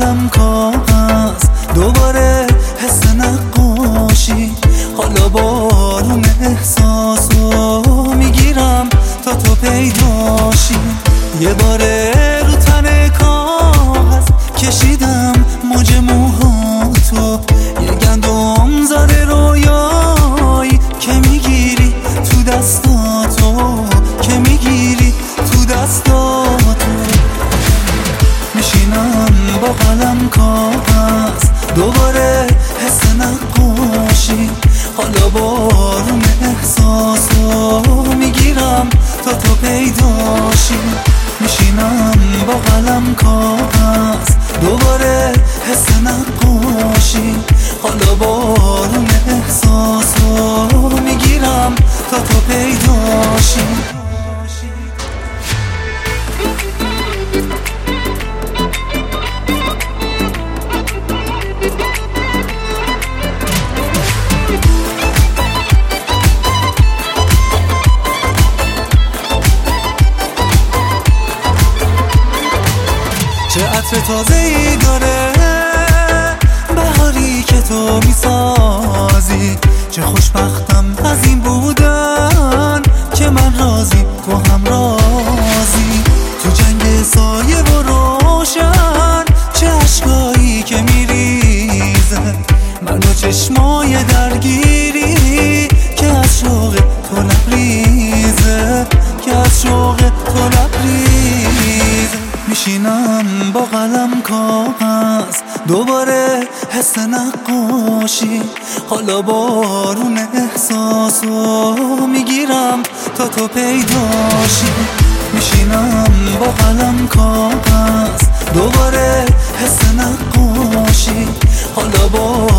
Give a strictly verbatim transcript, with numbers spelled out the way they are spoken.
قلم کاغذ دوباره حس نقاشی. حالا بارون احساسو میگیرم تا تو پیداشی. یه باره رو تن کاغذ کشیدم موج موهاتو، یه گندم زده رویایی که میگیری تو دستاتو، که میگیری تو دستاتو. میشینم با قلم کاغذ دوباره حس نقاشی. حالا بارون احساسو میگیرم تا تو پیداشی. میشینم با قلم کاغذ دوباره حس نقاشی. حالا بارون احساسو میگیرم تا تو پیداشی. چه عطر تازه‌ای داره بهاری که تو میسازی. چه خوشبختم از این بودن که من راضی تو هم راضی. تو جنگ سایه و روشن چه عشقایی که میریزه، من و چشمای درگیری که از شوق تو لبریزه، که از شوق تو لبریزه. میشینم با قلم کاغذ دوباره حس نقاشی. حالا بارون احساسو میگیرم تا تو پیداشی. میشینم با قلم کاغذ دوباره حس نقاشی. حالا با